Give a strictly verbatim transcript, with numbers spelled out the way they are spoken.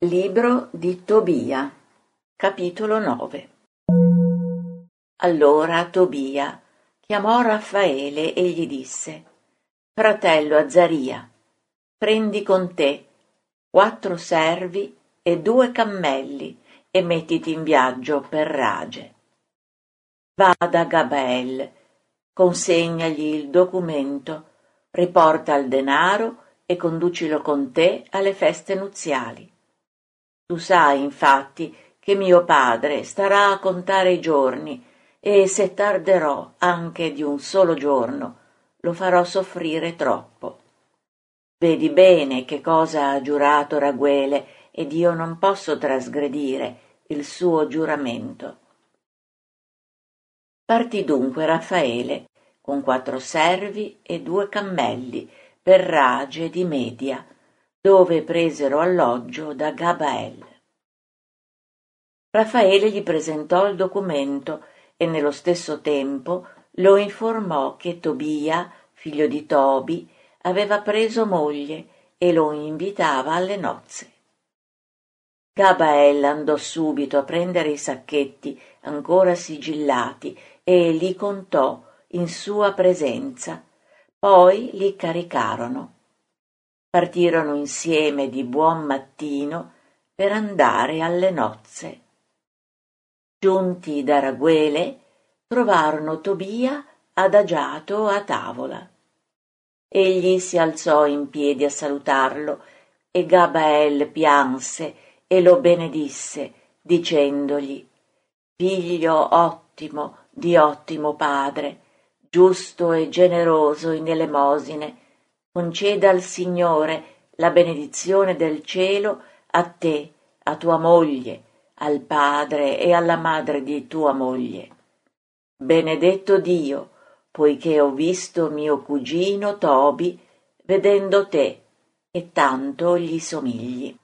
Libro di Tobia, capitolo nove. Allora Tobia chiamò Raffaele e gli disse: «Fratello Azzaria, prendi con te quattro servi e due cammelli e mettiti in viaggio per Rage. Va da Gabael, consegnagli il documento, riporta il denaro e conducilo con te alle feste nuziali. Tu sai, infatti, che mio padre starà a contare i giorni, e se tarderò anche di un solo giorno, lo farò soffrire troppo. Vedi bene che cosa ha giurato Raguele, ed io non posso trasgredire il suo giuramento». Partì dunque Raffaele con quattro servi e due cammelli per Rage di Media, dove presero alloggio da Gabael. Raffaele gli presentò il documento e nello stesso tempo lo informò che Tobia, figlio di Tobi, aveva preso moglie e lo invitava alle nozze. Gabael andò subito a prendere i sacchetti ancora sigillati e li contò in sua presenza, poi li caricarono. Partirono insieme di buon mattino per andare alle nozze. Giunti da Raguele, trovarono Tobia adagiato a tavola. Egli si alzò in piedi a salutarlo e Gabael pianse e lo benedisse, dicendogli: «Figlio ottimo di ottimo padre, giusto e generoso in elemosine, conceda al Signore la benedizione del cielo a te, a tua moglie, al padre e alla madre di tua moglie. Benedetto Dio, poiché ho visto mio cugino Tobi vedendo te, e tanto gli somigli».